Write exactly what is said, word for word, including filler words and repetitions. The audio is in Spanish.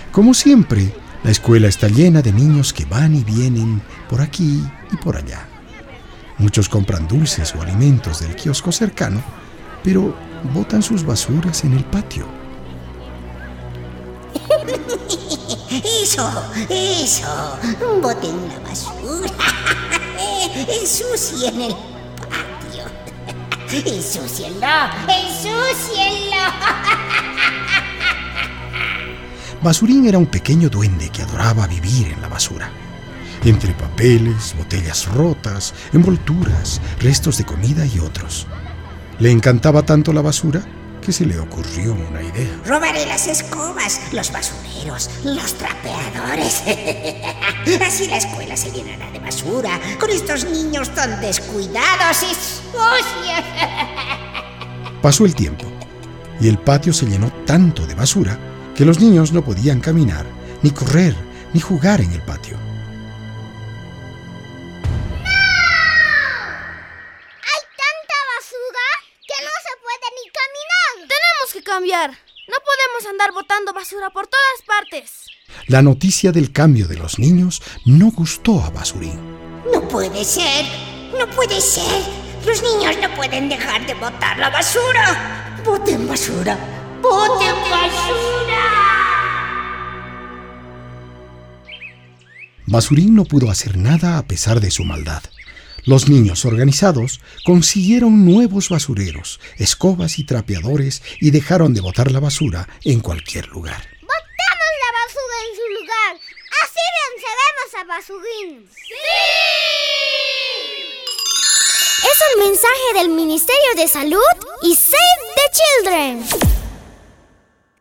Como siempre, la escuela está llena de niños que van y vienen por aquí y por allá. Muchos compran dulces o alimentos del kiosco cercano, pero botan sus basuras en el patio. Eso, eso, boten la basura. Ensucien el patio. Ensúcienlo, ensúcienlo. Basurín era un pequeño duende que adoraba vivir en la basura. Entre papeles, botellas rotas, envolturas, restos de comida y otros. Le encantaba tanto la basura que se le ocurrió una idea. Robaré las escobas, los basureros, los trapeadores. Así la escuela se llenará de basura con estos niños tan descuidados y sucios. Pasó el tiempo y el patio se llenó tanto de basura que los niños no podían caminar, ni correr, ni jugar en el patio. Cambiar. No podemos andar botando basura por todas partes. La noticia del cambio de los niños no gustó a Basurín. No puede ser, no puede ser. Los niños no pueden dejar de botar la basura. Boten basura, boten basura. Basurín no pudo hacer nada a pesar de su maldad. Los niños organizados consiguieron nuevos basureros, escobas y trapeadores y dejaron de botar la basura en cualquier lugar. ¡Botamos la basura en su lugar! ¡Así venceremos a Basurín! ¡Sí! Es un mensaje del Ministerio de Salud y Save the Children.